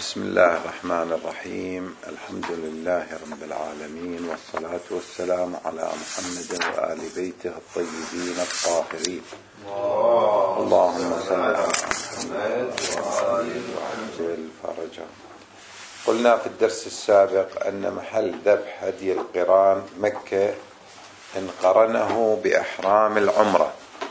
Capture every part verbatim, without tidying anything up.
بسم الله الرحمن الرحيم. الحمد لله رب العالمين، والصلاة والسلام على محمد وآل بيته الطيبين الطاهرين. اللهم صل على محمد وعجل فرجه. قلنا في الدرس السابق أن محل ذبح هدي القران مكة إن قرنه بإحرام العمرة،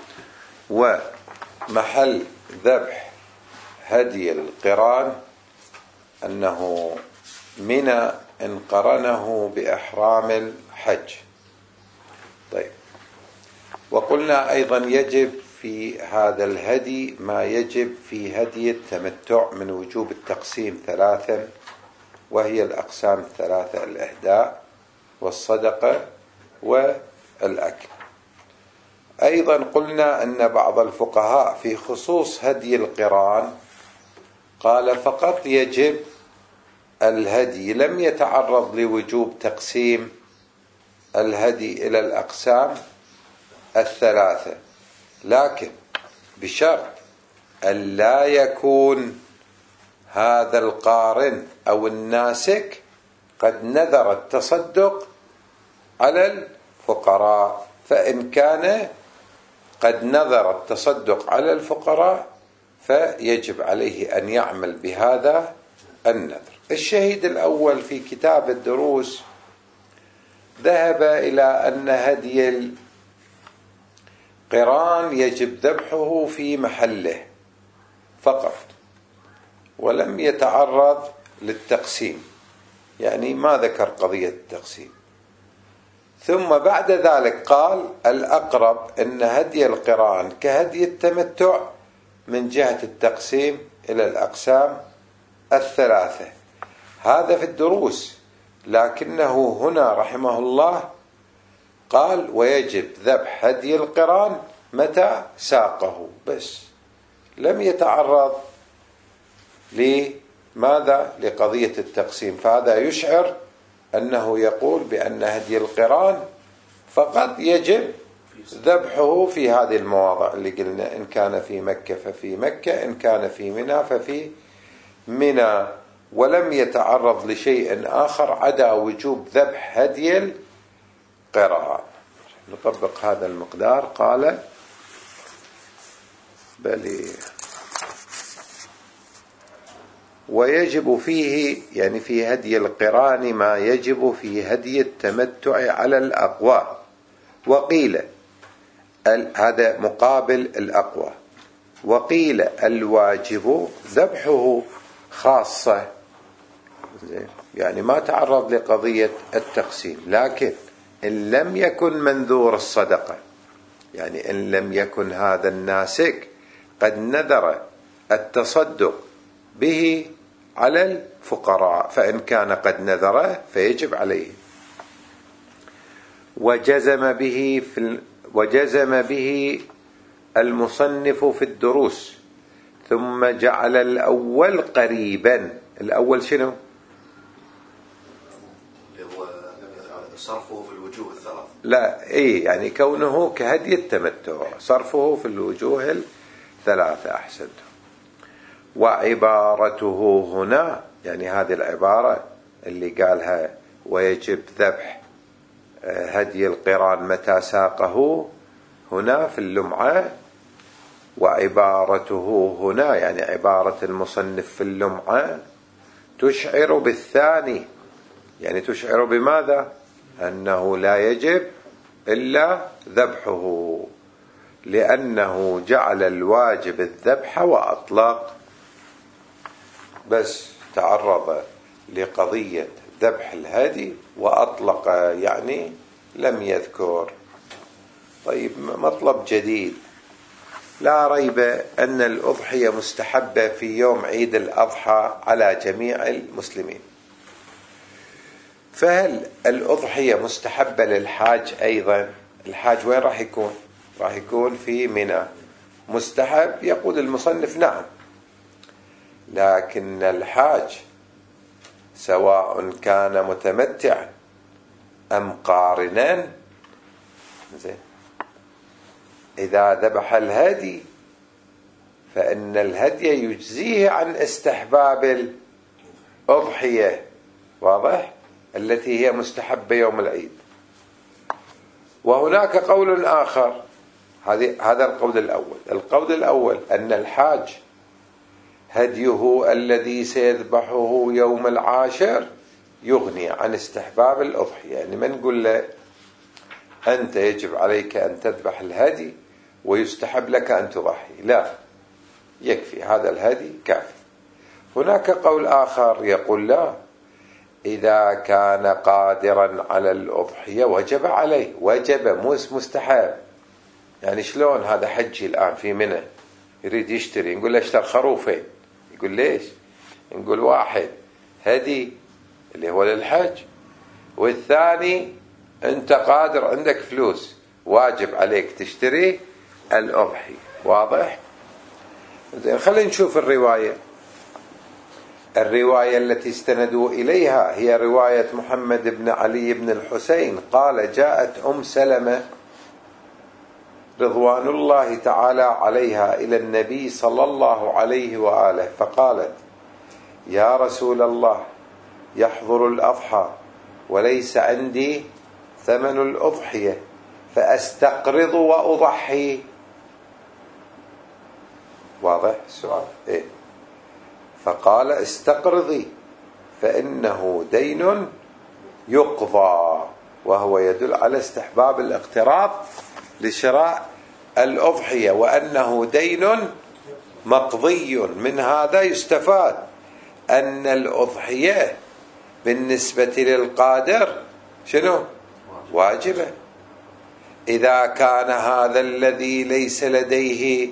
ومحل ذبح هدي القران أنه منى إن قرنه بإحرام الحج. طيب، وقلنا أيضا يجب في هذا الهدي ما يجب في هدي التمتع من وجوب التقسيم ثلاثا، وهي الأقسام الثلاثة: الإهداء والصدقة والأكل. أيضا قلنا أن بعض الفقهاء في خصوص هدي القران قال فقط يجب الهدي، لم يتعرض لوجوب تقسيم الهدي إلى الأقسام الثلاثة، لكن بشرط أن لا يكون هذا القارن أو الناسك قد نذر التصدق على الفقراء، فإن كان قد نذر التصدق على الفقراء فيجب عليه أن يعمل بهذا النذر. الشهيد الأول في كتاب الدروس ذهب إلى أن هدي القران يجب ذبحه في محله فقط، ولم يتعرض للتقسيم، يعني ما ذكر قضية التقسيم. ثم بعد ذلك قال الأقرب أن هدي القران كهدي التمتع من جهة التقسيم إلى الأقسام الثلاثة. هذا في الدروس، لكنه هنا رحمه الله قال ويجب ذبح هدي القران متى ساقه، بس لم يتعرض لماذا لقضية التقسيم. فهذا يشعر أنه يقول بأن هدي القران فقط يجب ذبحه في هذه المواضع اللي قلنا: إن كان في مكة ففي مكة، إن كان في منى ففي منى، ولم يتعرض لشيء آخر عدا وجوب ذبح هدي القران. نطبق هذا المقدار. قال بل ويجب فيه، يعني في هدي القران، ما يجب في هدي التمتع على الأقوى. وقيل هذا مقابل الأقوى، وقيل الواجب ذبحه خاصة، يعني ما تعرض لقضية التقسيم. لكن إن لم يكن منذور الصدقة، يعني إن لم يكن هذا الناسك قد نذر التصدق به على الفقراء، فإن كان قد نذره فيجب عليه. وجزم به في وجزم به المصنف في الدروس، ثم جعل الأول قريبا. الأول شنو؟ صرفه في الوجوه الثلاث. لا إيه، يعني كونه كهدي التمتع، صرفه في الوجوه الثلاثة. أحسنت. وعبارته هنا، يعني هذه العبارة اللي قالها ويجب ذبح هدي القران متى ساقه، هنا في اللمعة. وعبارته هنا، يعني عبارة المصنف في اللمعة، تشعر بالثاني، يعني تشعر بماذا؟ أنه لا يجب إلا ذبحه، لأنه جعل الواجب الذبح وأطلق، بس تعرض لقضية ذبح الهدي وأطلق، يعني لم يذكر. طيب، مطلب جديد: لا ريب أن الأضحية مستحبة في يوم عيد الأضحى على جميع المسلمين، فهل الأضحية مستحبة للحاج أيضا؟ الحاج وين راح يكون؟ راح يكون في منى. مستحب يقول المصنف نعم، لكن الحاج سواء كان متمتعا أم قارنا، زين، إذا ذبح الهدي فإن الهدي يجزيه عن استحباب الأضحية، واضح، التي هي مستحبة يوم العيد. وهناك قول آخر، هذا القول الأول. القول الأول أن الحاج هديه الذي سيذبحه يوم العاشر يغني عن استحباب الأضحية. يعني ما نقول له أنت يجب عليك أن تذبح الهدي ويستحب لك أن تضحي، لا، يكفي هذا الهدي كافي. هناك قول آخر يقول لا، إذا كان قادرا على الأضحية وجب عليه، وجب مو مستحب. يعني شلون هذا حجي الآن في منى يريد يشتري، نقول له اشتر خروفين، يقول ليش؟ نقول واحد هدي اللي هو للحج، والثاني أنت قادر عندك فلوس واجب عليك تشتري الأضحية. واضح؟ زين، خلينا نشوف الرواية. الرواية التي استندوا إليها هي رواية محمد بن علي بن الحسين قال: جاءت أم سلمة رضوان الله تعالى عليها إلى النبي صلى الله عليه وآله فقالت: يا رسول الله، يحضر الأضحى وليس عندي ثمن الأضحية فأستقرض وأضحي. واضح السؤال؟ إيه؟ فقال: استقرضي فإنه دين يقضى، وهو يدل على استحباب الاقتراض لشراء الأضحية، وأنه دين مقضي. من هذا يستفاد أن الأضحية بالنسبة للقادر شنو؟ واجبة. إذا كان هذا الذي ليس لديه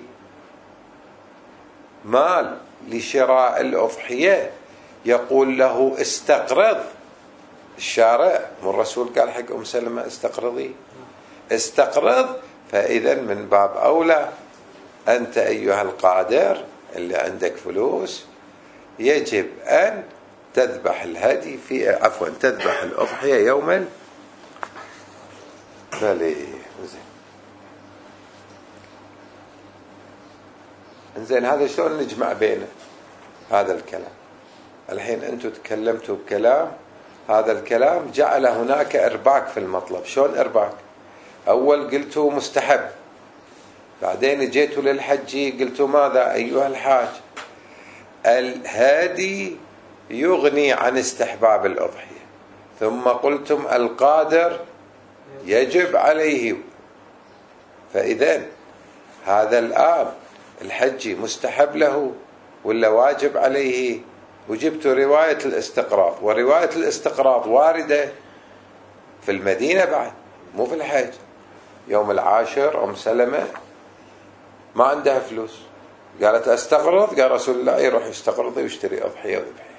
مال لشراء الأضحية يقول له استقرض، الشارع والرسول قال حق أم سلمة استقرضي، استقرض، فإذا من باب أولى أنت أيها القادر اللي عندك فلوس يجب أن تذبح الهدي في عفوا تذبح الأضحية يوما. بلي زين. انزين، هذا شلون نجمع بينه هذا الكلام؟ الحين أنتم تكلمتوا بكلام، هذا الكلام جعل هناك إرباك في المطلب. شلون إرباك؟ أول قلتوا مستحب، بعدين جيتوا للحج قلتوا ماذا أيها الحاج؟ الهادي يغني عن استحباب الأضحية، ثم قلتم القادر يجب عليه. فإذا هذا الآن الحج مستحب له ولا واجب عليه؟ وجبت رواية الاستقراض، ورواية الاستقراض واردة في المدينة بعد، مو في الحج. يوم العاشر أم سلمة ما عندها فلوس، قالت استقرض، قال رسول الله يروح يستقرض ويشتري أضحية وذبحية،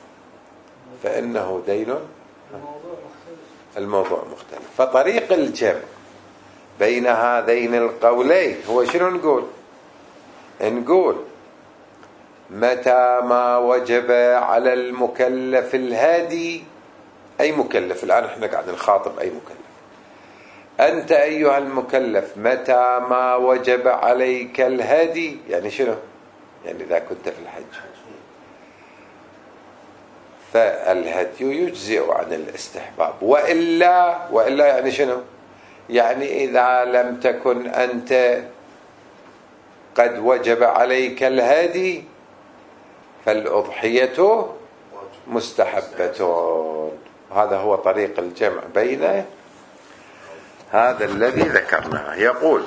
فإنه دين. الموضوع مختلف. فطريق الجمع بين هذين القولين هو شنو نقول؟ نقول متى ما وجب على المكلف الهادي، أي مكلف، الآن احنا قاعد نخاطب أي مكلف، أنت أيها المكلف متى ما وجب عليك الهدي، يعني شنو؟ يعني إذا كنت في الحج فالهدي يجزئ عن الاستحباب، وإلا وإلا يعني شنو؟ يعني إذا لم تكن أنت قد وجب عليك الهدي فالأضحية مستحبة. هذا هو طريق الجمع بين هذا الذي ذكرناه. يقول: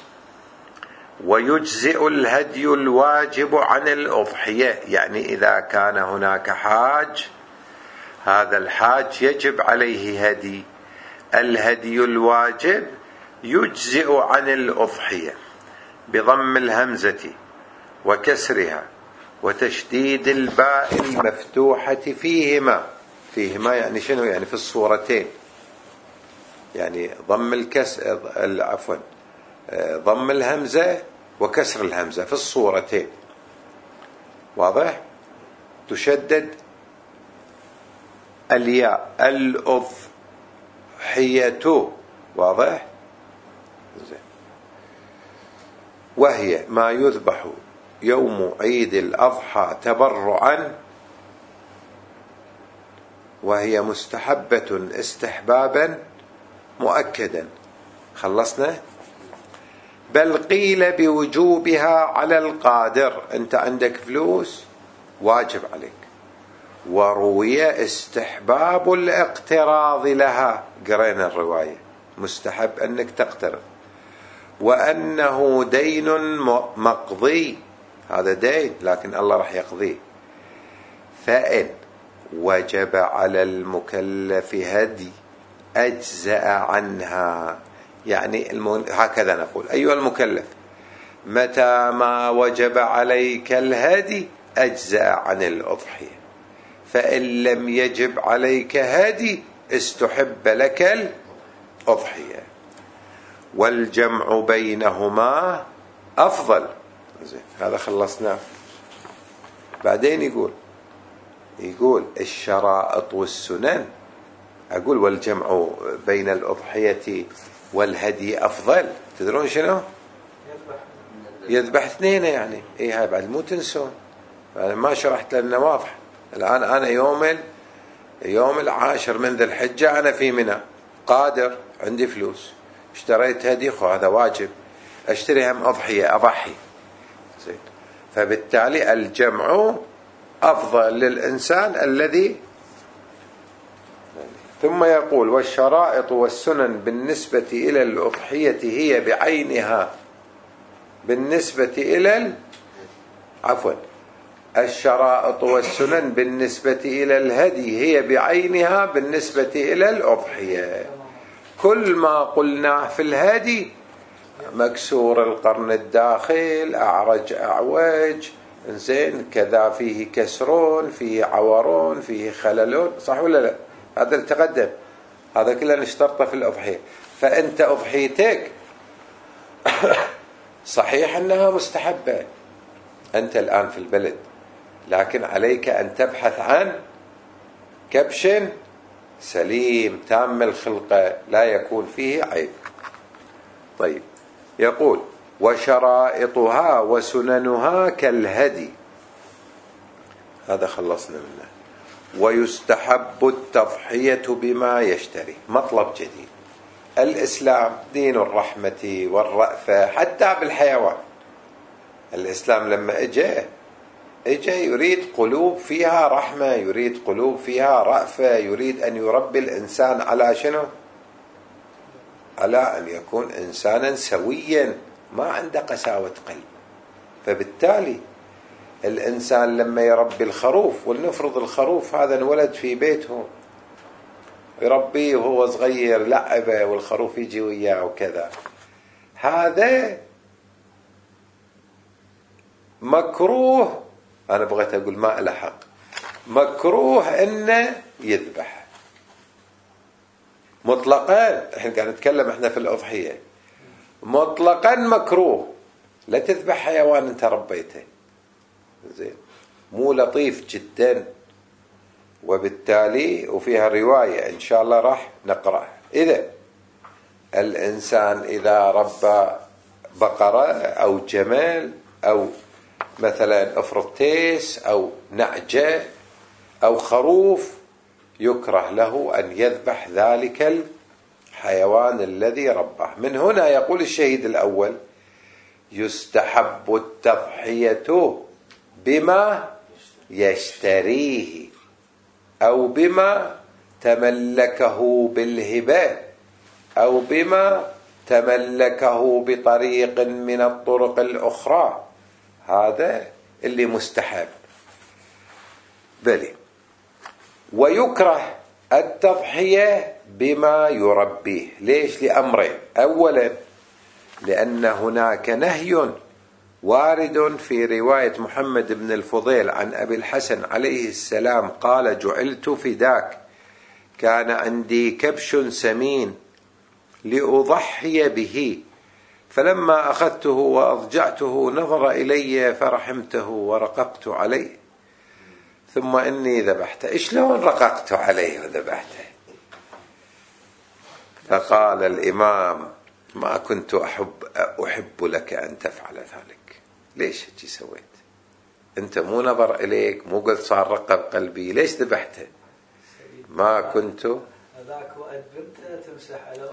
ويجزئ الهدي الواجب عن الأضحية، يعني إذا كان هناك حاج، هذا الحاج يجب عليه هدي، الهدي الواجب يجزئ عن الأضحية بضم الهمزة وكسرها وتشديد الباء المفتوحة فيهما. فيهما يعني شنو؟ يعني في الصورتين، يعني ضم الكسر عفوا ضم الهمزة وكسر الهمزة في الصورتين. واضح؟ تشدد الياء الأضحية. واضح؟ زين. وهي ما يذبح يوم عيد الأضحى تبرعا وهي مستحبة استحبابا مؤكدا. خلصنا. بل قيل بوجوبها على القادر، أنت عندك فلوس واجب عليك. وروي استحباب الاقتراض لها، قرينا الرواية مستحب أنك تقترض. وأنه دين مقضي، هذا دين لكن الله راح يقضيه. فإن وجب على المكلف هدي أجزأ عنها، يعني هكذا نقول: أيها المكلف، متى ما وجب عليك الهدي أجزأ عن الأضحية، فإن لم يجب عليك هدي استحب لك الأضحية. والجمع بينهما أفضل. هذا خلصناه. بعدين يقول يقول الشرائط والسنن. أقول والجمع بين الأضحية والهدي أفضل. تدرون شنو؟ يذبح اثنين يعني. إيه هاي بعد مو تنسون، أنا ما شرحت لنا واضح. الآن أنا يوم يوم العاشر من ذي الحجة أنا في منى، قادر، عندي فلوس، اشتريت هدي، خو هذا واجب، اشتري هم أضحية، أضحي. زين. فبالتالي الجمع أفضل للإنسان الذي. ثم يقول: والشرائط والسنن بالنسبة إلى الأضحية هي بعينها بالنسبة إلى ال... عفوا الشرائط والسنن بالنسبة إلى الهدي هي بعينها بالنسبة إلى الأضحية. كل ما قلناه في الهدي: مكسور القرن الداخل، أعرج أعوج، زين، كذا، فيه كسرون، فيه عورون، فيه خللون، صح ولا لا؟ هذا التقدم، هذا كله نشترطه في الأضحية. فأنت أضحيتك صحيح أنها مستحبة، أنت الآن في البلد، لكن عليك أن تبحث عن كبش سليم تام الخلقة لا يكون فيه عيب. طيب، يقول: وشرائطها وسننها كالهدي. هذا خلصنا منه. ويستحب التضحية بما يشتري. مطلب جديد. الإسلام دين الرحمة والرأفة حتى بالحيوان. الإسلام لما اجى اجى يريد قلوب فيها رحمة، يريد قلوب فيها رأفة، يريد أن يربي الإنسان على شنو؟ على أن يكون إنسانا سويا ما عنده قساوة قلب. فبالتالي الإنسان لما يربي الخروف، ولنفرض الخروف هذا انولد في بيته، يربيه وهو صغير لعبه والخروف يجي وياه وكذا، هذا مكروه. أنا بغيت أقول ما له حق، مكروه إنه يذبح مطلقا. إحنا قاعد نتكلم إحنا في الأضحية، مطلقا مكروه. لا تذبح حيوان أنت ربيته، زين، مو لطيف جدا. وبالتالي وفيها رواية إن شاء الله راح نقرأ: إذا الإنسان إذا ربى بقرة أو جمل أو مثلا افرض تيس أو نعجة أو خروف، يكره له أن يذبح ذلك الحيوان الذي رباه. من هنا يقول الشهيد الأول: يستحب التضحية بما يشتريه أو بما تملكه بالهبة أو بما تملكه بطريق من الطرق الأخرى. هذا اللي مستحب. بلي. ويكره التضحية بما يربيه. ليش؟ لأمرين: أولا لأن هناك نهي وارد في رواية محمد بن الفضيل عن أبي الحسن عليه السلام قال: جعلت فداك، كان عندي كبش سمين لأضحي به، فلما أخذته وأضجعته نظر إلي فرحمته ورققت عليه، ثم إني ذبحته. شلون رققت عليه وذبحته؟ فقال الإمام: ما كنت أحب أحب لك أن تفعل ذلك. ليش هيك سويت؟ أنت مو نظر إليك، مو قلت صار رقق قلبي، ليش ذبحته؟ ما كنت هذاك وقت بنت تمسح على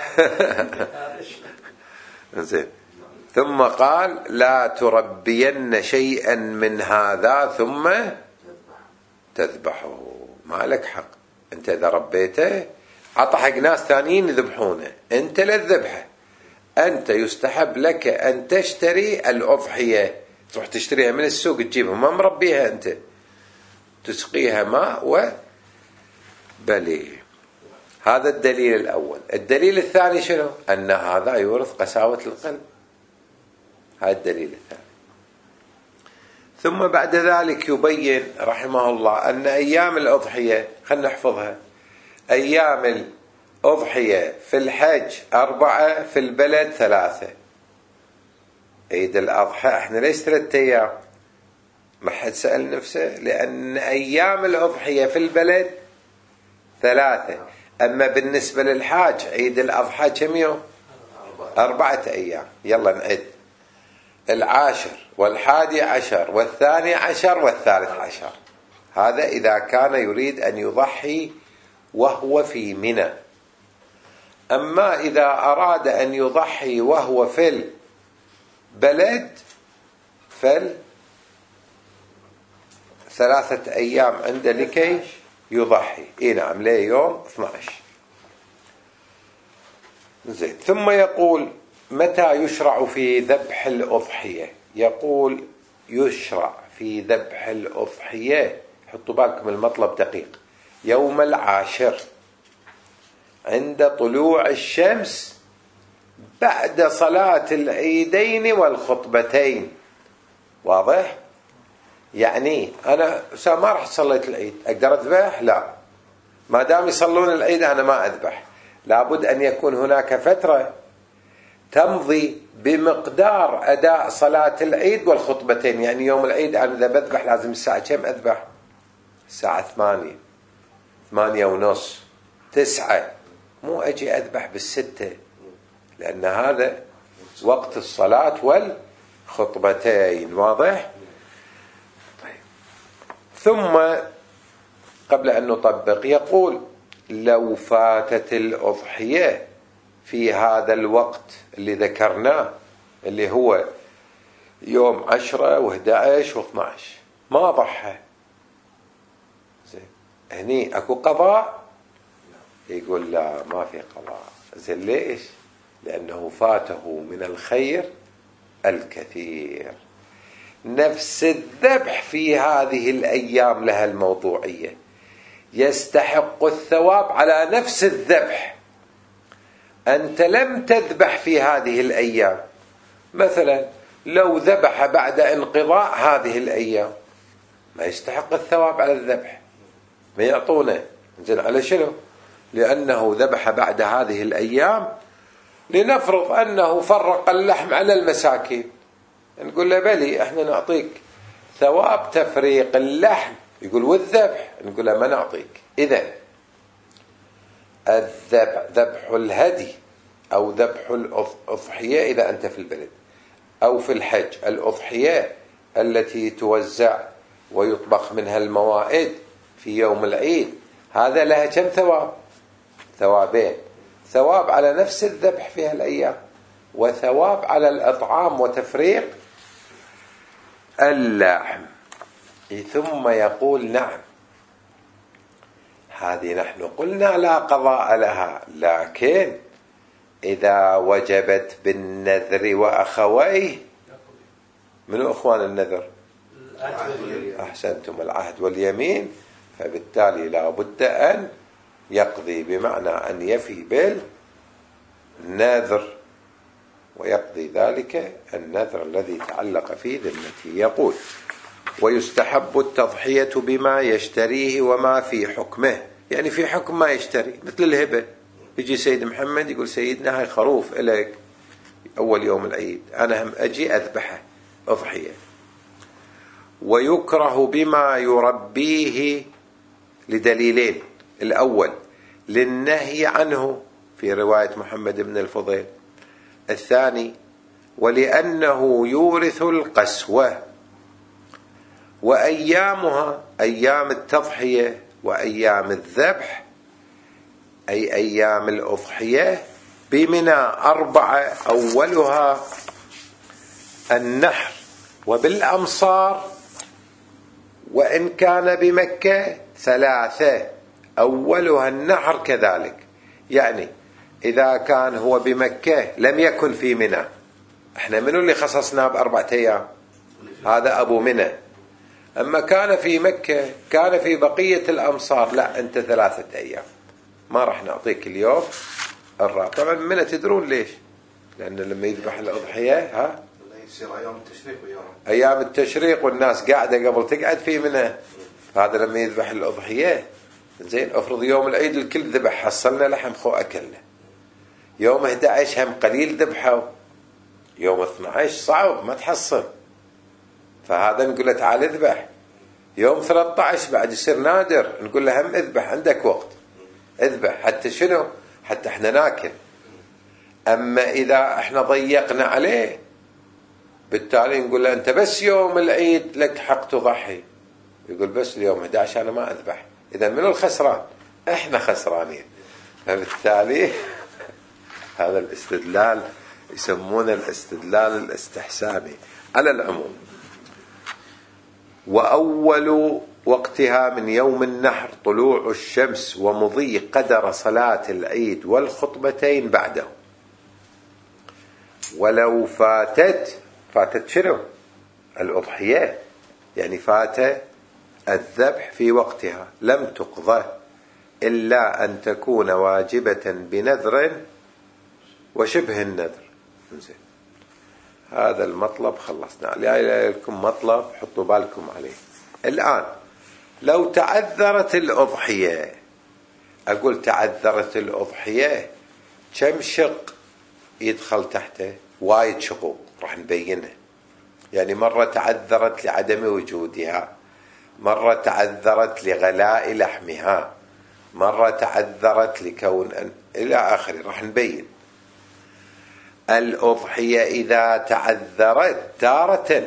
وجهها. زين. ثم قال لا تربين شيئا من هذا ثم تذبحه. ما لك حق انت اذا ربيته عطى حق ناس ثانيين يذبحونه، انت لا تذبحه. انت يستحب لك ان تشتري الاضحيه، تروح تشتريها من السوق تجيبها، ما مربيها انت، تسقيها ماء وبلي. هذا الدليل الاول. الدليل الثاني شنو؟ ان هذا يورث قساوه القلب. هذا الدليل الثاني. ثم بعد ذلك يبين رحمه الله أن أيام الأضحية، خلنا نحفظها، أيام الأضحية في الحج أربعة، في البلد ثلاثة. عيد الأضحى احنا ليش ثلاثة أيام؟ ما حد سأل نفسه، لأن أيام الأضحية في البلد ثلاثة، أما بالنسبة للحاج عيد الأضحى كم يوم؟ أربعة أيام. يلا نعد: العاشر والحادي عشر والثاني عشر والثالث عشر. هذا إذا كان يريد أن يضحي وهو في منى. أما إذا أراد أن يضحي وهو في البلد فل ثلاثة أيام عنده لكي يضحي. إيه نعم، ليه يوم اثني عشر. زين. ثم يقول متى يشرع في ذبح الأضحية؟ يقول يشرع في ذبح الأضحية، حطوا بالكم المطلب دقيق، يوم العاشر عند طلوع الشمس بعد صلاة العيدين والخطبتين. واضح؟ يعني أنا ما رح صليت العيد أقدر أذبح؟ لا، ما دام يصلون العيد أنا ما أذبح. لابد أن يكون هناك فترة تمضي بمقدار أداء صلاة العيد والخطبتين. يعني يوم العيد أنا إذا بذبح لازم الساعة كم أذبح؟ الساعة ثمانية، ثمانية ونص، تسعة، مو أجي أذبح بالستة، لأن هذا وقت الصلاة والخطبتين. واضح؟ طيب. ثم قبل أن نطبق يقول لو فاتت الأضحية في هذا الوقت اللي ذكرناه اللي هو يوم عشرة وإحدى عشر واثنى عشر ما ضحى، زين، هني أكو قضاء؟ يقول لا، ما في قضاء. زين، ليش؟ لأنه فاته من الخير الكثير. نفس الذبح في هذه الأيام لها الموضوعية، يستحق الثواب على نفس الذبح. أنت لم تذبح في هذه الأيام، مثلا لو ذبح بعد انقضاء هذه الأيام ما يستحق الثواب على الذبح، ما يعطونه. زين، على شنو؟ لأنه ذبح بعد هذه الأيام. لنفرض أنه فرق اللحم على المساكين، نقول له بلي احنا نعطيك ثواب تفريق اللحم. يقول والذبح؟ نقول له ما نعطيك. إذا الذبح ذبح الهدي أو ذبح الأضحية إذا أنت في البلد، أو في الحج الأضحية التي توزع ويطبخ منها الموائد في يوم العيد، هذا لها كم ثواب؟ ثوابين: ثواب على نفس الذبح في هالأيام، وثواب على الإطعام وتفريق اللحم. ثم يقول نعم، هذه نحن قلنا لا قضاء لها، لكن إذا وجبت بالنذر وأخويه. منو أخوان النذر؟ أحسنتم، العهد واليمين. فبالتالي لا بد أن يقضي، بمعنى أن يفي بالنذر، ويقضي ذلك النذر الذي تعلق في ذمته. يقول ويستحب التضحية بما يشتريه وما في حكمه، يعني في حكم ما يشتري، مثل الهبة. يجي سيد محمد يقول سيدنا هاي خروف إليك أول يوم العيد، أنا هم أجي أذبحه أضحية. ويكره بما يربيه لدليلين: الأول للنهي عنه في رواية محمد بن الفضيل، الثاني ولأنه يورث القسوة. وأيامها أيام التضحية وأيام الذبح أي أيام الأضحية بمنى أربعة، أولها النحر، وبالأمصار وإن كان بمكة ثلاثة، أولها النحر كذلك. يعني إذا كان هو بمكة لم يكن في منى، احنا منو اللي خصصناه بأربعة أيام؟ هذا أبو منى. أما كان في مكة كان في بقية الأمصار، لا أنت ثلاثة أيام، ما راح نعطيك اليوم الرابع. طبعا منى تدرون ليش؟ لأن لما يذبح الأضحية ها يصير أيام التشريق ويوم أيام التشريق والناس قاعدة قبل تقعد في منى، هذا لما يذبح الأضحية. زين، أفرض يوم العيد الكل ذبح، حصلنا لحم خو أكلنا. يوم أحد عشر هم قليل ذبحوا، يوم اثني عشر صعب ما تحصل، فهذا نقول له تعال اذبح. يوم ثلاثة عشر بعد يصير نادر، نقول له هم اذبح، عندك وقت اذبح، حتى شنو؟ حتى احنا ناكل. أما إذا احنا ضيقنا عليه بالتالي نقول له أنت بس يوم العيد لك حق تضحي، يقول بس اليوم أحد عشر أنا ما أذبح. إذا من الخسران؟ احنا خسرانين. فبالتالي هذا الاستدلال يسمونه الاستدلال الاستحساني. على العموم، وأول وقتها من يوم النحر طلوع الشمس ومضي قدر صلاة العيد والخطبتين بعده. ولو فاتت، فاتت شنو؟ الأضحية، يعني فات الذبح في وقتها، لم تقضى إلا أن تكون واجبة بنذر وشبه النذر. زين، هذا المطلب خلصنا. عليه لكم مطلب حطوا بالكم عليه. الآن لو تعذرت الأضحية، أقول تعذرت الأضحية كم شق يدخل تحته؟ وايد شقوق راح نبينها. يعني مرة تعذرت لعدم وجودها، مرة تعذرت لغلاء لحمها، مرة تعذرت لكون أن... إلى آخره راح نبين. الأضحية إذا تعذرت تارة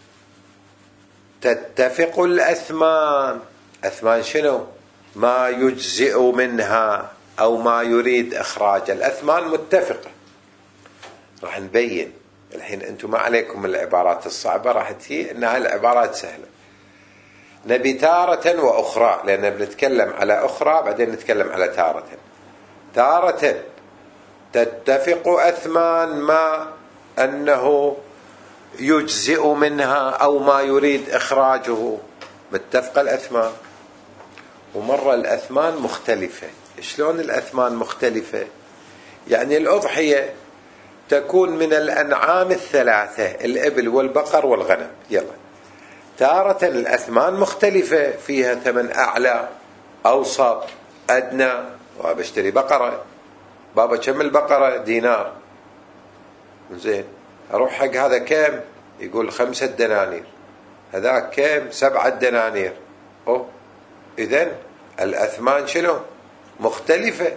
تتفق الأثمان. أثمان شنو؟ ما يجزئ منها أو ما يريد إخراج. الأثمان متفقة، راح نبين الحين. أنتم ما عليكم العبارات الصعبة، راح تجي إنها العبارات سهلة. نبي تارة وأخرى، لأن بنتكلم على أخرى بعدين نتكلم على تارة. تارة تتفق أثمان ما أنه يجزئ منها أو ما يريد إخراجه، متفق الأثمان. ومرة الأثمان مختلفة. شلون الأثمان مختلفة؟ يعني الأضحية تكون من الأنعام الثلاثة، الإبل والبقر والغنم. يلا، تارة الأثمان مختلفة، فيها ثمن أعلى أوسط أدنى. وبشتري بقرة، بابا كم البقرة؟ دينار. زين، أروح حق هذا كم؟ يقول خمسة دنانير. هذا كم؟ سبعة دنانير. أوه، إذن الأثمان شنو؟ مختلفة.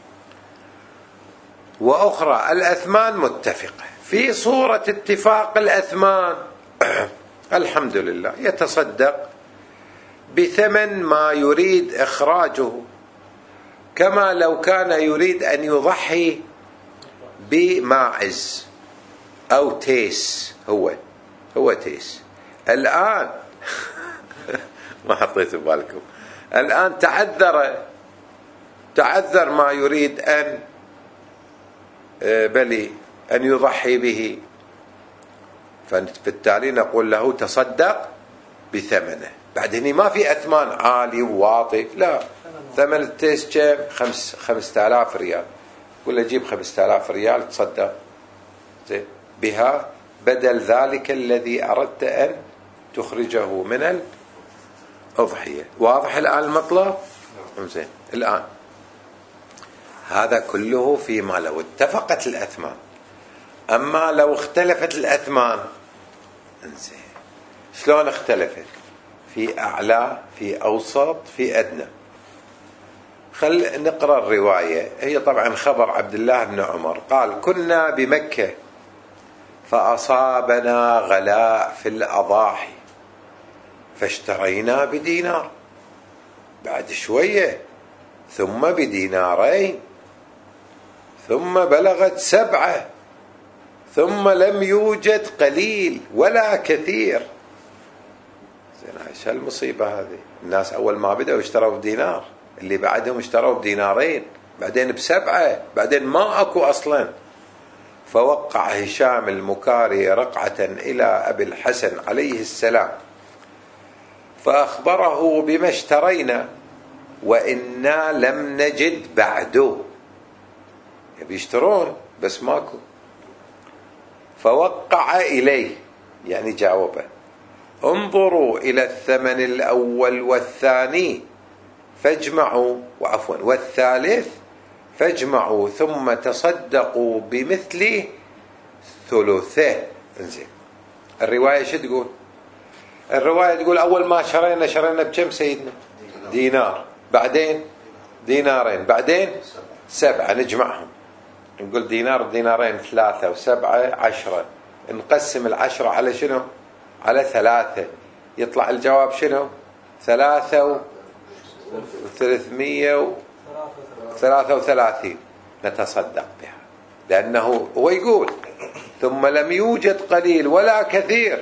وأخرى الأثمان متفقة. في صورة اتفاق الأثمان الحمد لله يتصدق بثمن ما يريد إخراجه، كما لو كان يريد أن يضحي بماعز أو تيس. هو هو تيس الآن ما حطيتوا بالكم. الآن تعذر تعذر ما يريد أن بلي أن يضحي به، فبالتالي نقول له تصدق بثمنه. بعدين ما في أثمان عالي وواطي، لا، ثمن التيس كم؟ خمس خمسة آلاف ريال. يقول له جيب خمسة آلاف ريال تصدق زين بها بدل ذلك الذي أردت أن تخرجه من الأضحية. واضح الآن المطلب؟ زين، الآن هذا كله فيما لو اتفقت الأثمان. أما لو اختلفت الأثمان، انزين شلون اختلفت؟ في أعلى، في أوسط، في أدنى. خل نقرأ الرواية. هي طبعا خبر عبد الله بن عمر قال: كنا بمكة فأصابنا غلاء في الأضاحي فاشترينا بدينار. بعد شوية ثم بدينارين، ثم بلغت سبعة، ثم لم يوجد قليل ولا كثير. زين ايش هالمصيبة هذه؟ الناس أول ما بدأوا اشتروا بدينار، اللي بعدهم اشتروا بدينارين، بعدين بسبعة، بعدين ما أكو أصلا. فوقع هشام المكاري رقعة إلى أبي الحسن عليه السلام فأخبره بما اشترينا وإنا لم نجد بعده. يبي يشترون بس ماكو. فوقع إليه يعني جاوبه: انظروا إلى الثمن الأول والثاني فاجمعوا وعفوا والثالث فاجمعوا ثم تصدقوا بمثل ثلثه. انزين الرواية شو تقول؟ الرواية تقول أول ما شرينا شرينا بكم سيدنا؟ دينار، بعدين دينارين، بعدين سبعة. نجمعهم نقول دينار دينارين ثلاثة وسبعة عشرة، نقسم العشرة على شنو؟ على ثلاثة، يطلع الجواب شنو؟ ثلاثة وثلاثمية وثلاثة وثلاثين نتصدق بها. لأنه هو يقول ثم لم يوجد قليل ولا كثير.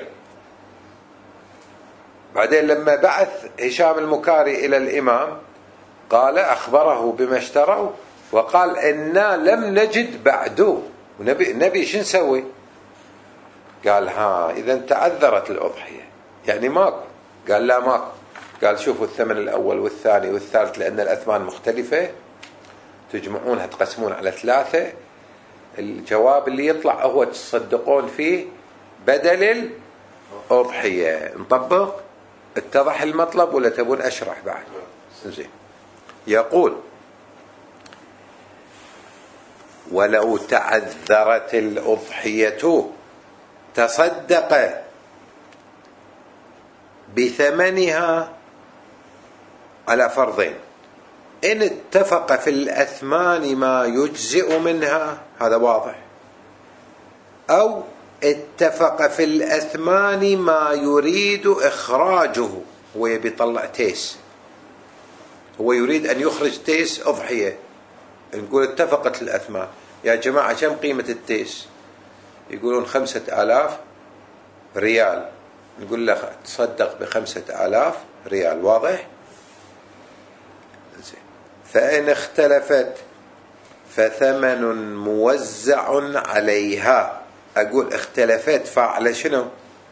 بعدين لما بعث هشام المكاري إلى الإمام قال أخبره بما اشتروا وقال إنا لم نجد بعده. ونبي نبي شو نسوي؟ قال ها إذا تعذرت الأضحية يعني ماكو. قال لا ماكو. قال شوفوا الثمن الأول والثاني والثالث لأن الأثمان مختلفة تجمعونها تقسمون على ثلاثة، الجواب اللي يطلع هو تصدقون فيه بدل الأضحية. نطبق؟ اتضح المطلب ولا تبون أشرح بعد؟ زين. يقول ولو تعذرت الأضحية تصدق بثمنها على فرضين: إن اتفق في الأثمان ما يجزئ منها، هذا واضح، أو اتفق في الأثمان ما يريد إخراجه. هو يبي يطلع تيس، هو يريد أن يخرج تيس أضحية. نقول اتفقت الأثمان. يا جماعة كم قيمة التيس؟ يقولون خمسة آلاف ريال. نقول له تصدق بخمسة آلاف ريال. واضح؟ فإن اختلفت فثمن موزع عليها. أقول اختلفت فعلى شنو؟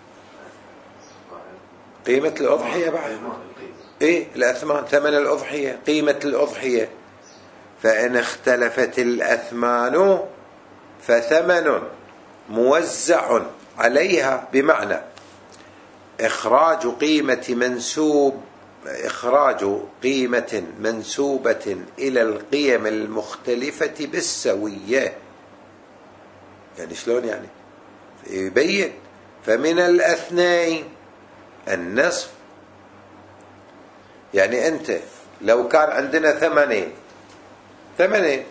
قيمة الأضحية بعد. إيه الأثمان ثمن الأضحية قيمة الأضحية. فإن اختلفت الأثمان فثمن موزع عليها، بمعنى إخراج قيمة منسوب إخراج قيمة منسوبة إلى القيم المختلفة بالسوية. يعني شلون يعني؟ يبين فمن الأثنين النصف. يعني أنت لو كان عندنا ثمنين ثمنين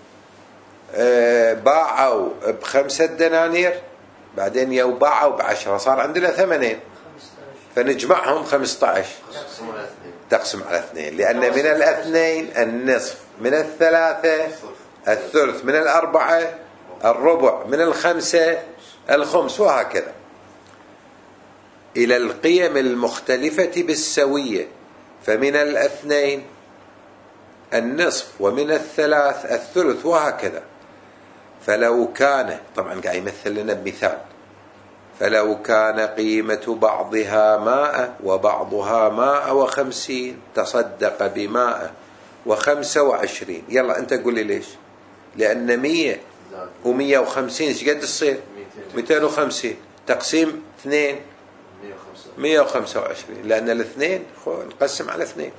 باعوا بخمسة دنانير بعدين يو باعوا بعشرة صار عندنا ثمنين، فنجمعهم خمسة عشر تقسم على اثنين، لأن من الاثنين النصف، من الثلاثة الثلث، من الأربعة الربع، من الخمسة الخمس، وهكذا إلى القيم المختلفة بالسوية. فمن الاثنين النصف ومن الثلاث الثلث وهكذا. فلو كان طبعا قاعد يمثل لنا بمثال: فلو كان قيمة بعضها ماء وبعضها ماء وخمسين تصدق بماء وخمسة وعشرين. يلا أنت قل لي ليش؟ لأن مية ومية وخمسين ايش قد تصير؟ مئتين وخمسين تقسيم اثنين مية وخمسة وعشرين، لأن الاثنين نقسم على اثنين.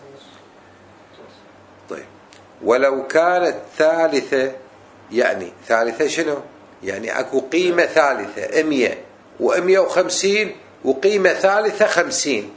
طيب ولو كانت ثالثة، يعني ثالثة شنو؟ يعني أكو قيمة ثالثة مية ومية وخمسين وقيمة ثالثة خمسين،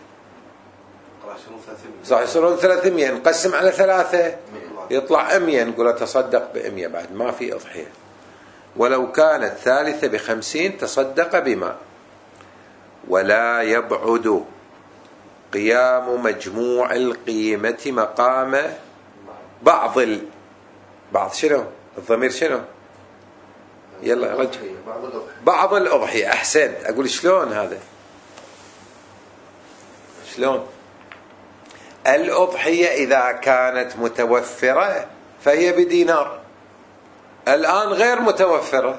صح يصيرون ثلاثمية. نقسم على ثلاثة يطلع مية، نقول تصدق بمية بعد ما في أضحية. ولو كانت ثالثة بخمسين تصدق بما. ولا يبعد قيام مجموع القيمة مقام بعض ال... بعض شنو الضمير شنو يلا رجع بعض الأضحية. أحسنت. أقول شلون هذا شلون الأضحية إذا كانت متوفرة فهي بدينار، الآن غير متوفرة.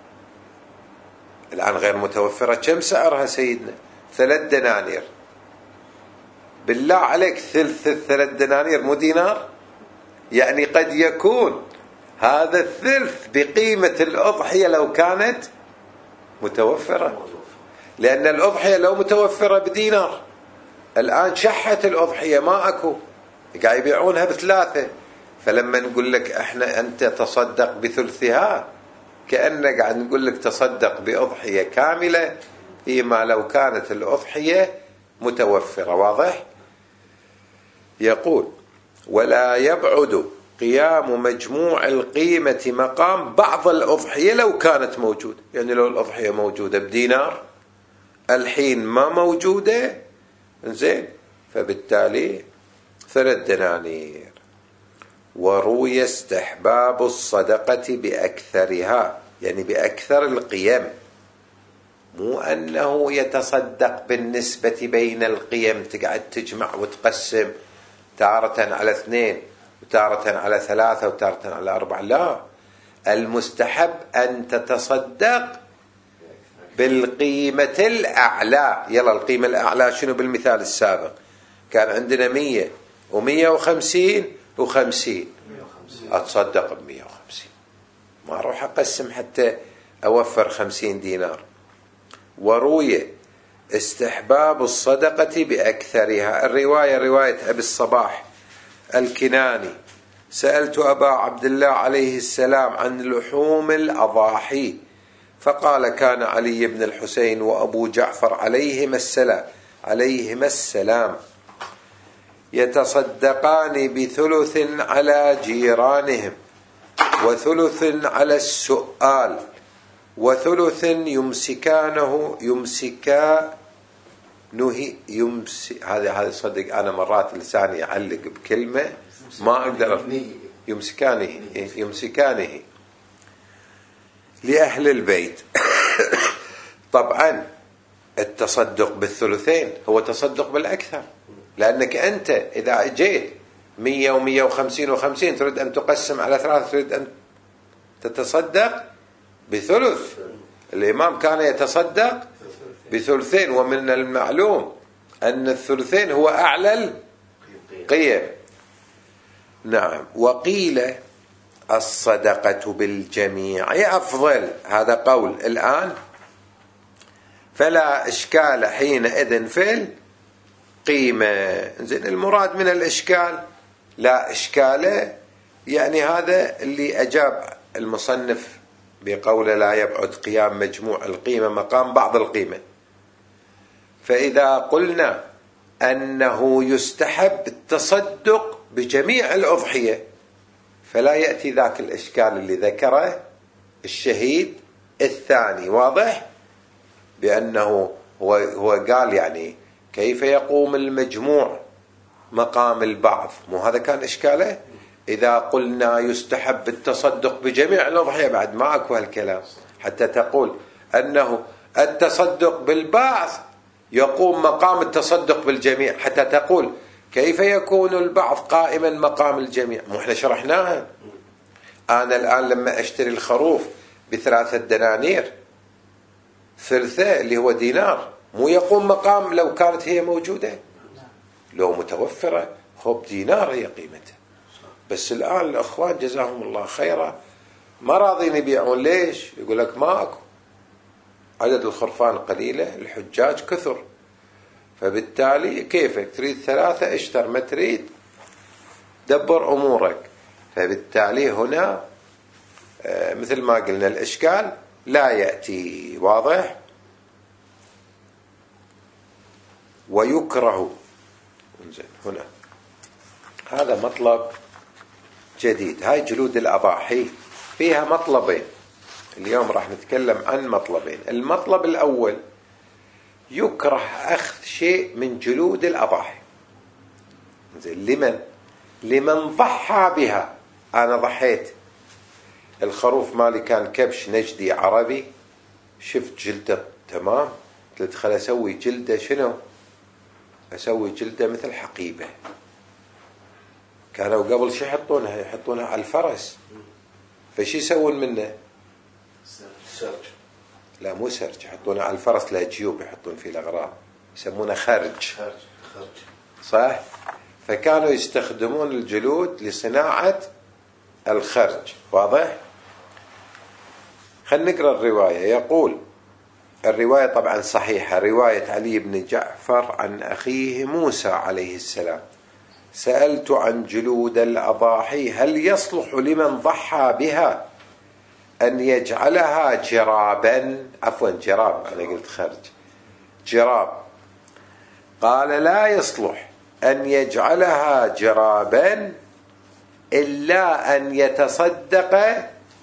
الآن غير متوفرة كم سعرها سيدنا؟ ثلاث دنانير. بالله عليك ثلث الثلاث دنانير مو دينار؟ يعني قد يكون هذا الثلث بقيمة الأضحية لو كانت متوفرة، لأن الأضحية لو متوفرة بدينار الآن شحت الأضحية ما أكو، قاعد يبيعونها بثلاثة. فلما نقول لك احنا أنت تصدق بثلثها كأننا قاعد نقول لك تصدق بأضحية كاملة فيما لو كانت الأضحية متوفرة. واضح؟ يقول ولا يبعد قيام مجموع القيمة مقام بعض الأضحية لو كانت موجودة. يعني لو الأضحية موجودة بدينار الحين ما موجودة زين، فبالتالي ثلاث دنانير. وروي استحباب الصدقة بأكثرها، يعني بأكثر القيم، مو أنه يتصدق بالنسبة بين القيم، تقعد تجمع وتقسم تارة على اثنين وتارة على ثلاثة وتارة على أربعة. لا، المستحب أن تتصدق بالقيمة الأعلى. يلا القيمة الأعلى شنو؟ بالمثال السابق كان عندنا مية ومية وخمسين وخمسين، أتصدق بمية وخمسين، ما أروح أقسم حتى أوفر خمسين دينار. وروي استحباب الصدقة بأكثرها. الرواية رواية أبي الصباح الكناني: سألت أبا عبد الله عليه السلام عن لحوم الأضاحي فقال كان علي بن الحسين وأبو جعفر عليهما السلام عليهما السلام يتصدقان بثلث على جيرانهم وثلث على السؤال وثلث يمسكانه يمسكا نهي يمسك. هذا هذا صدق أنا مرات لساني يعلق بكلمة ما أقدر. يمسكانه يمسكانه لأهل البيت. طبعا التصدق بالثلثين هو تصدق بالأكثر، لأنك أنت إذا جيت مية ومية وخمسين وخمسين تريد أن تقسم على ثلاثة، تريد أن تتصدق بثلث. الإمام كان يتصدق بثلثين، ومن المعلوم أن الثلثين هو أعلى القيم. نعم. وقيل الصدقة بالجميع أفضل، هذا قول الآن، فلا إشكال حينئذ في القيمة. زين، المراد من الإشكال لا إشكال، يعني هذا اللي أجاب المصنف بقول لا يبعد قيام مجموع القيمة مقام بعض القيمة. فإذا قلنا أنه يستحب التصدق بجميع الأضحية فلا يأتي ذاك الإشكال اللي ذكره الشهيد الثاني. واضح؟ بأنه هو, هو قال يعني كيف يقوم المجموع مقام البعض؟ مو هذا كان إشكاله؟ إذا قلنا يستحب التصدق بجميع الأضحية بعد ما أكو هالكلام، حتى تقول أنه التصدق بالبعض يقوم مقام التصدق بالجميع، حتى تقول كيف يكون البعض قائما مقام الجميع. مو احنا شرحناها. أنا الآن لما أشتري الخروف بثلاثة دنانير ثلثة اللي هو دينار مو يقوم مقام لو كانت هي موجودة؟ لو متوفرة خب دينار هي قيمتها. بس الآن الأخوان جزاهم الله خيرا ما راضين يبيعون. ليش؟ يقول لك ما أكو، عدد الخرفان قليلة، الحجاج كثر، فبالتالي كيفك تريد ثلاثة اشتر، ما تريد دبر أمورك. فبالتالي هنا مثل ما قلنا الإشكال لا يأتي. واضح؟ ويكره. هنا هذا مطلب جديد. هاي جلود الأضاحي فيها مطلبين، اليوم راح نتكلم عن مطلبين. المطلب الأول يكره أخذ شيء من جلود الأضاحي. زين لمن؟ لمن ضحى بها. أنا ضحيت الخروف مالي كان كبش نجدي عربي، شفت جلده تمام، قلت خل أسوي جلده شنو؟ أسوي جلده مثل حقيبة. كانوا قبل شو يحطونها؟ يحطونها على الفرس، فشي يسوون منه؟ سرج. لا مو سرج، يحطونها على الفرس له جيوب يحطون فيه الأغراض، يسمونه خرج. خرج. خرج. صح؟ فكانوا يستخدمون الجلود لصناعة الخرج. واضح؟ خلينا نقرأ الرواية. يقول الرواية طبعا صحيحة، رواية علي بن جعفر عن أخيه موسى عليه السلام: سألت عن جلود الأضاحي هل يصلح لمن ضحى بها أن يجعلها جرابا، عفوا جراب، أنا قلت خرج، جراب. قال لا يصلح أن يجعلها جرابا إلا أن يتصدق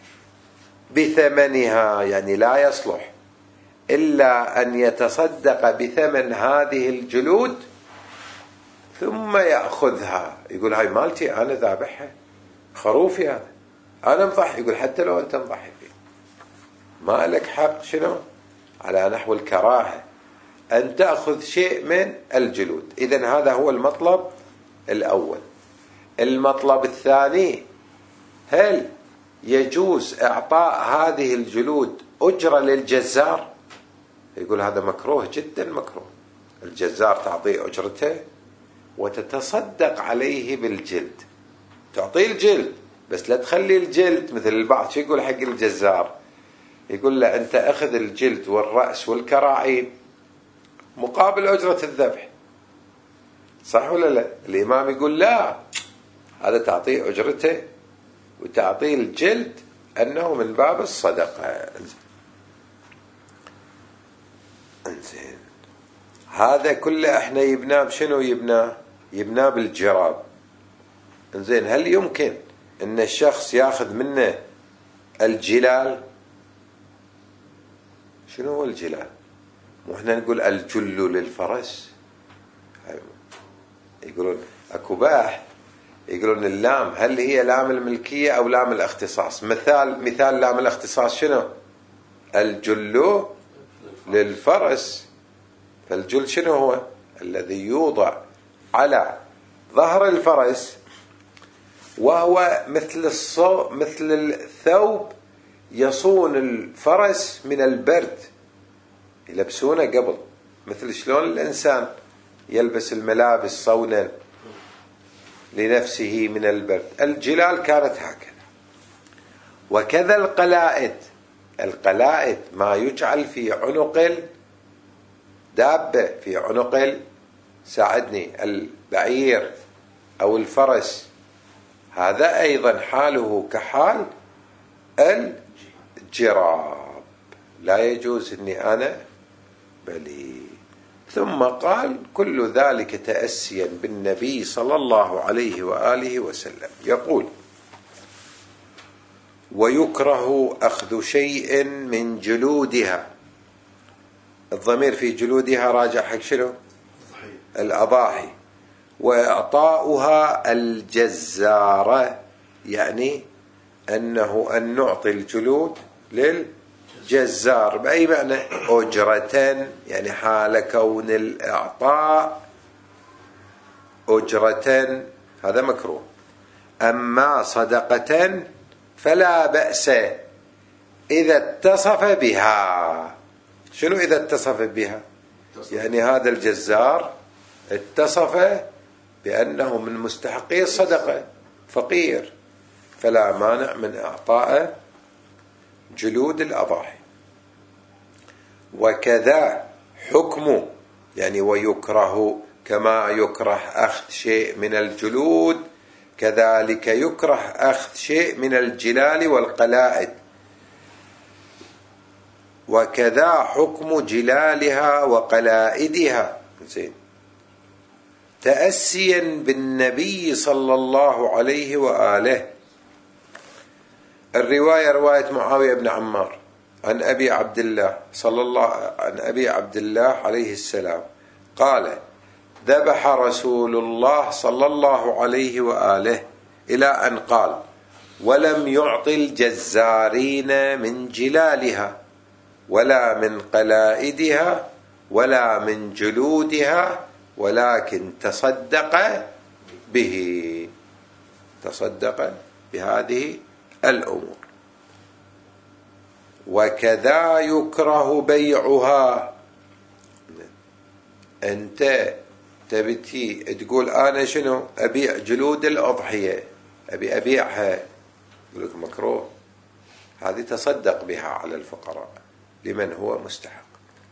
بثمنها، يعني لا يصلح إلا أن يتصدق بثمن هذه الجلود ثم يأخذها. يقول هاي مالتي أنا ذابحها، خروفي هذا أنا مضحي. يقول حتى لو أنت مضحي فيه ما لك حق شنو على نحو الكراهة أن تأخذ شيء من الجلود. إذن هذا هو المطلب الأول. المطلب الثاني: هل يجوز إعطاء هذه الجلود أجرة للجزار؟ يقول هذا مكروه، جدا مكروه. الجزار تعطيه أجرته وتتصدق عليه بالجلد، تعطيه الجلد بس لا تخلي الجلد مثل البعض شو يقول حق الجزار، يقول له أنت أخذ الجلد والرأس والكراعين مقابل أجرة الذبح. صح ولا لا؟ الإمام يقول لا، هذا تعطيه أجرته وتعطيه الجلد أنه من باب الصدقة. انزين هذا كله احنا يبناه بشنو؟ يبناه يبناه بالجراب. انزين هل يمكن ان الشخص ياخذ منه الجلال؟ شنو هو الجلال؟ مو احنا نقول الجل للفرس، يقولون اكو بحث يقولون اللام هل هي لام الملكية او لام الاختصاص. مثال مثال لام الاختصاص شنو؟ الجل للفرس. فالجل شنو هو؟ الذي يوضع على ظهر الفرس وهو مثل الصو مثل الثوب يصون الفرس من البرد، يلبسونه قبل مثل شلون الإنسان يلبس الملابس صونا لنفسه من البرد. الجلال كانت هكذا. وكذا القلائد، القلائد ما يجعل في عنق الدابة، في عنق ساعدني البعير أو الفرس، هذا أيضا حاله كحال الجراب، لا يجوز أني أنا بلي. ثم قال كل ذلك تأسيا بالنبي صلى الله عليه وآله وسلم. يقول ويكره أخذ شيء من جلودها، الضمير في جلودها راجع حق شنو؟ الأضاحي. وإعطاؤها الجزارة، يعني أنه أن نعطي الجلود للجزار بأي معنى؟ أجرة، يعني حال كون الإعطاء أجرة هذا مكروه. أما صدقة فلا بأس إذا اتصف بها. شنو إذا اتصف بها؟ يعني هذا الجزار اتصف بأنه من مستحقي الصدقة، فقير، فلا مانع من إعطاء جلود الأضاحي. وكذا حكم، يعني ويكره كما يكره أخذ شيء من الجلود كذلك يكره أخذ شيء من الجلال والقلائد. وكذا حكم جلالها وقلائدها. زين تأسيا بالنبي صلى الله عليه وآله. الرواية رواية معاوية بن عمار عن أبي عبد الله صلى الله عن أبي عبد الله عليه السلام قال: ذبح رسول الله صلى الله عليه وآله إلى أن قال: ولم يعطي الجزارين من جلالها ولا من قلائدها ولا من جلودها ولكن تصدق به، تصدق بهذه الأمور. وكذا يكره بيعها. أنت تبتي تقول أنا شنو أبيع جلود الأضحية، أبي أبيعها، يقول لك مكروه. هذه تصدق بها على الفقراء لمن هو مستحق،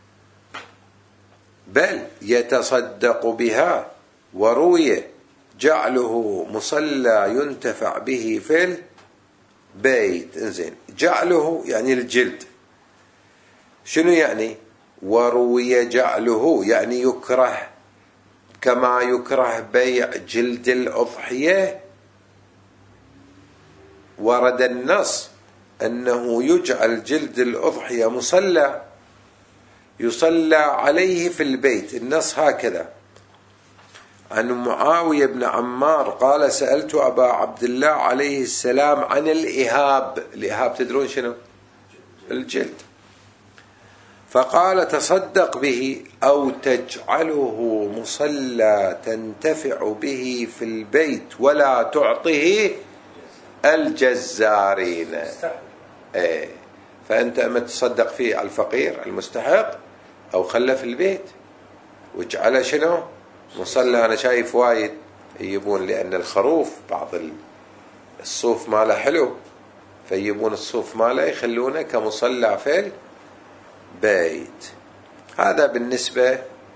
بل يتصدق بها. وروي جعله مصلى ينتفع به في البيت. انزين، جعله يعني الجلد. شنو يعني؟ وروي جعله يعني يكره، كما يكره بيع جلد الأضحية. ورد النص أنه يجعل جلد الأضحية مصلى يصلى عليه في البيت. النص هكذا. عن معاوية بن عمار قال: سألت أبا عبد الله عليه السلام عن الإهاب. الإهاب تدرون شنو؟ الجلد. فقال: تصدق به أو تجعله مصلى تنتفع به في البيت ولا تعطيه الجزارين. ايه، فأنت أما تصدق فيه على الفقير المستحق أو خله في البيت واجعله شنو؟ مصلى. أنا شايف وايد يجيبون، لأن الخروف بعض الصوف ماله حلو، فيجيبون الصوف ماله يخلونه كمصلى في البيت. هذا بالنسبة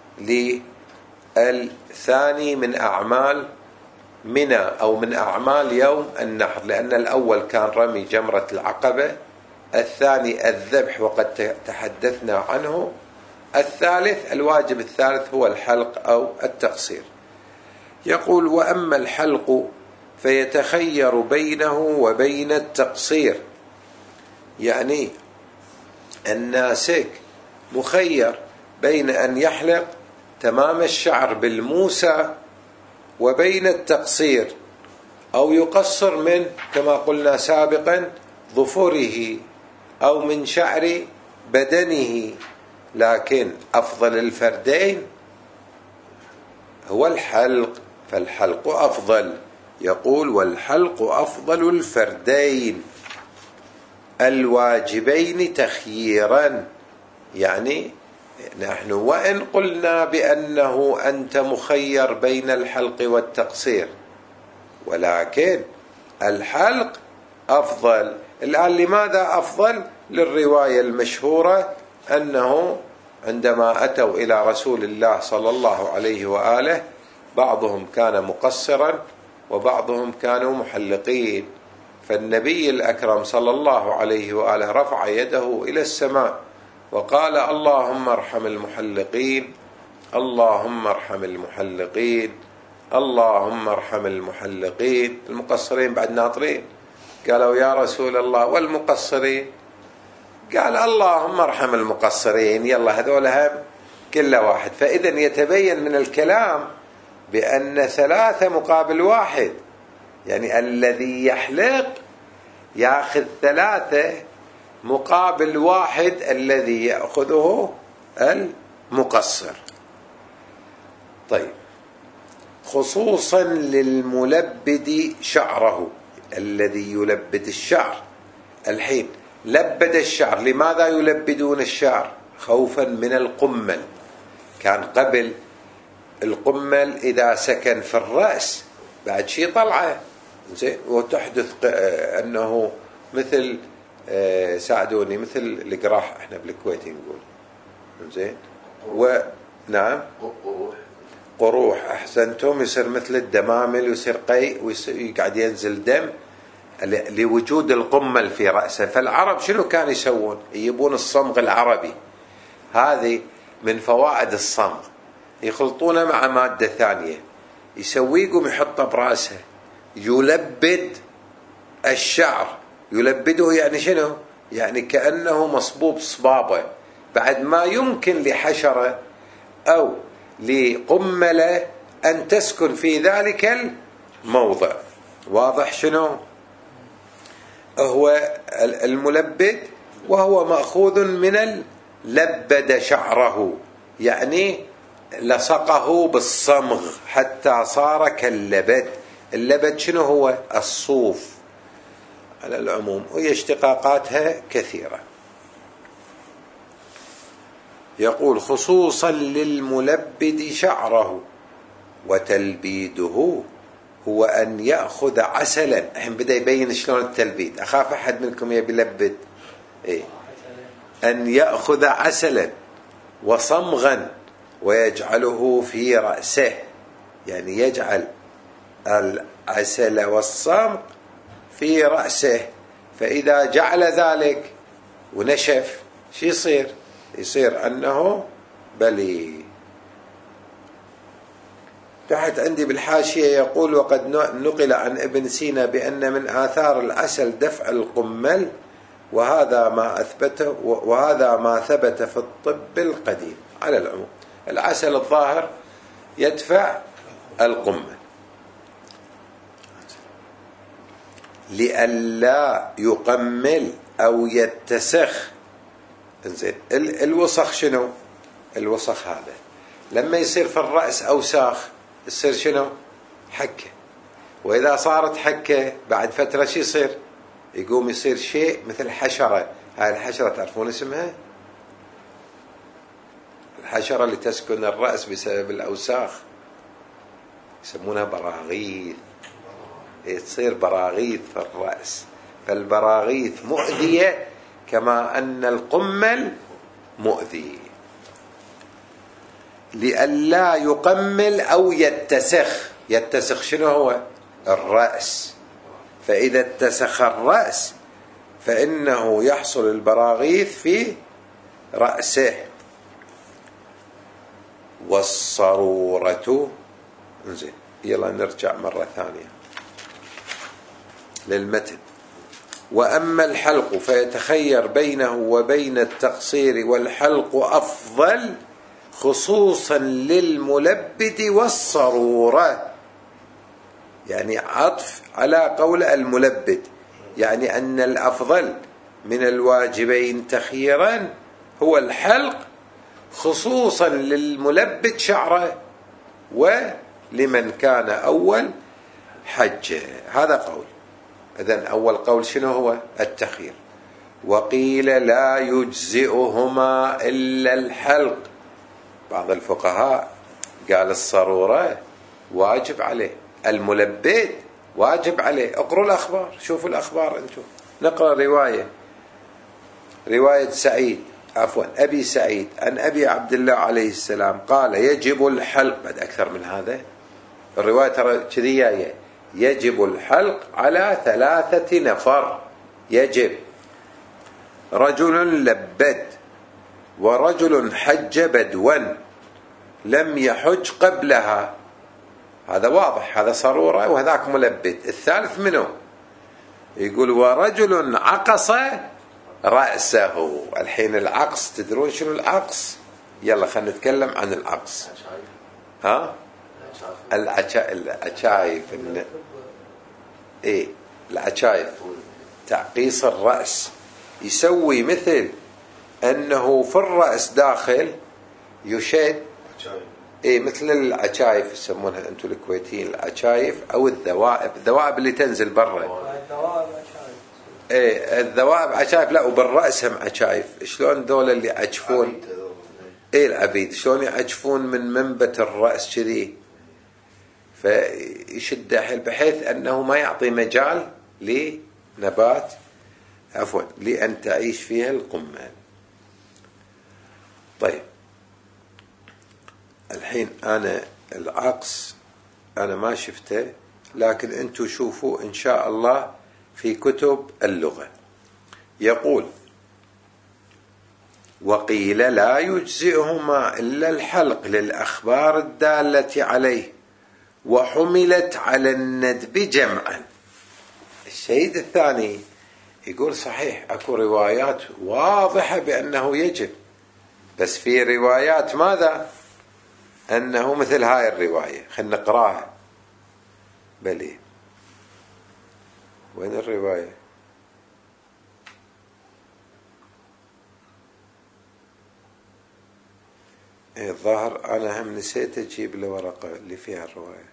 للثاني من أعمال منى أو من أعمال يوم النحر، لأن الأول كان رمي جمرة العقبة، الثاني الذبح وقد تحدثنا عنه، الثالث الواجب الثالث هو الحلق أو التقصير. يقول: وأما الحلق فيتخير بينه وبين التقصير، يعني الناسك مخير بين أن يحلق تمام الشعر بالموسى وبين التقصير، أو يقصر من كما قلنا سابقا ظفره أو من شعر بدنه، لكن أفضل الفردين هو الحلق، فالحلق أفضل. يقول: والحلق أفضل الفردين الواجبين تخييرا. يعني نحن وإن قلنا بأنه أنت مخير بين الحلق والتقصير، ولكن الحلق أفضل. الآن لماذا أفضل؟ للرواية المشهورة أنه عندما أتوا إلى رسول الله صلى الله عليه وآله بعضهم كان مقصرا وبعضهم كانوا محلقين، فالنبي الأكرم صلى الله عليه وآله رفع يده إلى السماء وقال: اللهم ارحم المحلقين، اللهم ارحم المحلقين، اللهم ارحم المحلقين. المقصرين بعد ناطرين، قالوا: يا رسول الله والمقصرين؟ قال: اللهم ارحم المقصرين. يلا هذول هم كل واحد. فإذا يتبين من الكلام بأن ثلاثة مقابل واحد، يعني الذي يحلق يأخذ ثلاثة مقابل واحد الذي يأخذه المقصر. طيب، خصوصا للملبد شعره، الذي يلبد الشعر. الحين لبد الشعر، لماذا يلبدون الشعر؟ خوفا من القمل. كان قبل القمل إذا سكن في الرأس بعد شيء طلعه زين، وتحدث أنه مثل ساعدوني مثل القراح، احنا بالكويت نقول زين، ونعم قروح، احسنتم، يصير مثل الدمامل ويصير قيء ويقعد ينزل دم لوجود القمل في رأسه. فالعرب شنو كانوا يسوون؟ يجيبون الصمغ العربي، هذه من فوائد الصمغ، يخلطونه مع مادة ثانية يسويه يقوم يحطه برأسه، يلبد الشعر. يلبده يعني شنو؟ يعني كأنه مصبوب صبابة، بعد ما يمكن لحشرة أو لقملة أن تسكن في ذلك الموضع. واضح شنو هو الملبد؟ وهو مأخوذ من لبد شعره، يعني لصقه بالصمغ حتى صار كاللبد. اللبد شنو هو؟ الصوف على العموم، وهي اشتقاقاتها كثيرة. يقول خصوصا للملبد شعره، وتلبيده هو أن يأخذ عسلا. الحين بدأ يبين شلون التلبيد، أخاف أحد منكم يبي يلبد. إيه؟ أن يأخذ عسلا وصمغا ويجعله في رأسه، يعني يجعل العسل والصمغ في رأسه، فإذا جعل ذلك ونشف شو يصير؟ يصير أنه بلي. تحت عندي بالحاشية يقول وقد نقل عن ابن سينا بأن من آثار العسل دفع القمل، وهذا ما أثبته وهذا ما ثبت في الطب القديم. على العموم العسل الظاهر يدفع القمل لئلا يقمل أو يتسخ. زين، الوسخ شنو؟ الوسخ هذا لما يصير في الرأس أوساخ يصير شنو؟ حكة. وإذا صارت حكة بعد فترة شو يصير؟ يقوم يصير شيء مثل حشرة. هاي الحشرة تعرفون اسمها؟ الحشرة اللي تسكن الرأس بسبب الأوساخ يسمونها براغيث. تصير براغيث في الرأس، فالبراغيث مؤذية كما أن القمل مؤذي. لئلا يقمل أو يتسخ. يتسخ شنو هو؟ الرأس. فإذا اتسخ الرأس فإنه يحصل البراغيث في رأسه. والصرورة. زين، يلا نرجع مرة ثانية للمتن. وأما الحلق فيتخير بينه وبين التقصير، والحلق أفضل خصوصا للملبد والصرورة. يعني عطف على قول الملبد، يعني أن الأفضل من الواجبين تخييرا هو الحلق خصوصا للملبد شعره ولمن كان أول حجه. هذا قول. إذن أول قول شنو هو؟ التخيير. وقيل لا يجزئهما إلا الحلق. بعض الفقهاء قال الصرورة واجب عليه، الملبد واجب عليه. اقروا الأخبار، شوفوا الأخبار أنتم. نقرأ رواية رواية سعيد عفوا أبي سعيد عن أبي عبد الله عليه السلام قال يجب الحلق. بعد أكثر من هذا الرواية ترى كذي، يجب الحلق على ثلاثة نفر. يجب رجل لبد، ورجل حج بدوا لم يحج قبلها. هذا واضح، هذا صرورة وهذاك ملبد. الثالث منه يقول ورجل عقص رأسه. الحين العقص تدرون شنو العقص؟ يلا خلينا نتكلم عن العقص. ها العشايف. ايه العشايف، تعقيص الرأس. يسوي مثل انه في الرأس داخل يشد. ايه مثل العشايف يسمونها انتم الكويتيين العشايف او الذوائب. الذوائب اللي تنزل برا. ايه الذوائب عشايف. لا، وبالرأس هم عشايف. شلون ذول اللي يعجفون؟ ايه العبيد شلون يعجفون من منبت الرأس كذي، فيشد حيل بحيث أنه ما يعطي مجال لنبات عفوا لأن تعيش فيها القمال. طيب الحين أنا العقص أنا ما شفته، لكن أنتوا شوفوا إن شاء الله في كتب اللغة. يقول وقيل لا يجزئهما إلا الحلق للأخبار الدالة عليه، وحملت على الندب جمعا. الشيء الثاني يقول صحيح اكو روايات واضحة بأنه يجب، بس في روايات ماذا؟ أنه مثل هاي الرواية، خلينا نقراها. بلي وين الرواية؟ ايه الظاهر أنا هم نسيت أجيب الورقة اللي فيها الرواية.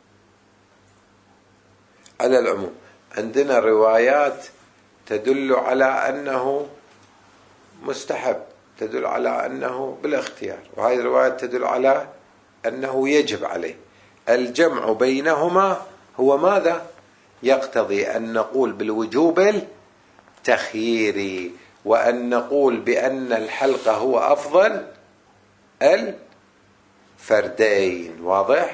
على العموم عندنا روايات تدل على أنه مستحب، تدل على أنه بالاختيار، وهذه الروايات تدل على أنه يجب عليه. الجمع بينهما هو ماذا؟ يقتضي أن نقول بالوجوب التخييري، وأن نقول بأن الحلقة هو أفضل الفردين. واضح؟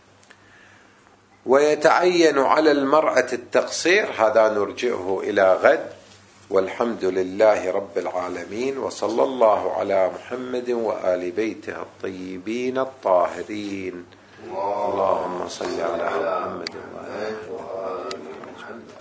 ويتعين على المرأة التقصير، هذا نرجئه إلى غد. والحمد لله رب العالمين، وصلى الله على محمد وآل بيته الطيبين الطاهرين. اللهم صل على محمد.